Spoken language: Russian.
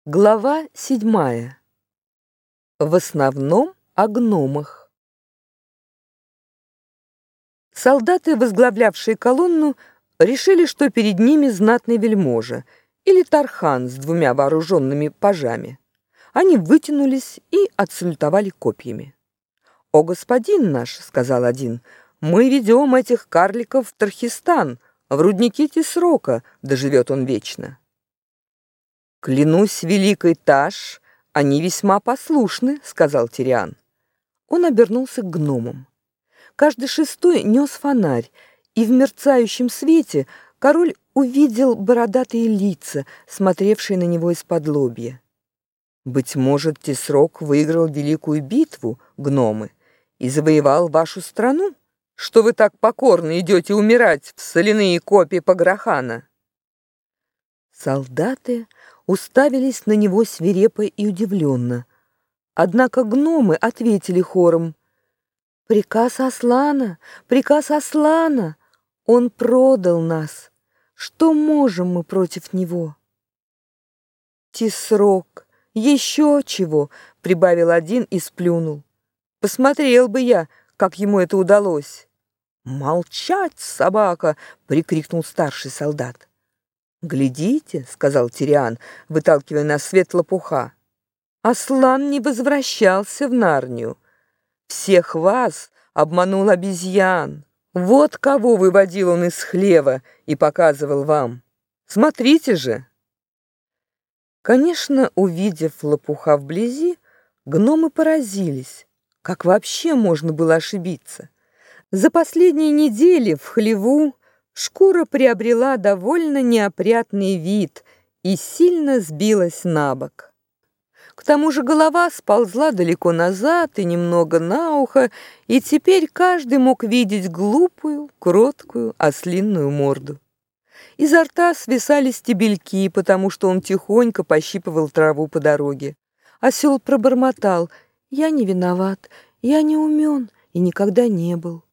Глава 7. В основном о гномах. Солдаты, возглавлявшие колонну, решили, что перед ними знатный вельможа или тархан с двумя вооруженными пажами. Они вытянулись и отсалютовали копьями. «О, господин наш, — сказал один, — мы ведем этих карликов в Тархистан, в рудники Тисрока, да живет он вечно». «Клянусь великой Таш, они весьма послушны», — сказал Тириан. Он обернулся к гномам. Каждый шестой нес фонарь, и в мерцающем свете король увидел бородатые лица, смотревшие на него из-подлобья. «Быть может, Тисрок выиграл великую битву, гномы, и завоевал вашу страну, что вы так покорно идете умирать в соляные копья Паграхана?» Солдаты уставились на него свирепо и удивленно. Однако гномы ответили хором: «Приказ Аслана! Приказ Аслана! Он продал нас! Что можем мы против него?» «Тисрок! Еще чего!» — прибавил один и сплюнул. «Посмотрел бы я, как ему это удалось!» «Молчать, собака!» — прикрикнул старший солдат. «Глядите», — сказал Тириан, выталкивая на свет лопуха, «Аслан не возвращался в Нарнию. Всех вас обманул обезьян. Вот кого выводил он из хлева и показывал вам. Смотрите же!» Конечно, увидев лопуха вблизи, гномы поразились. Как вообще можно было ошибиться? За последние недели в хлеву шкура приобрела довольно неопрятный вид и сильно сбилась на бок. К тому же голова сползла далеко назад и немного на ухо, и теперь каждый мог видеть глупую, кроткую, ослинную морду. Изо рта свисали стебельки, потому что он тихонько пощипывал траву по дороге. Осел пробормотал: «Я не виноват, я не умен и никогда не был».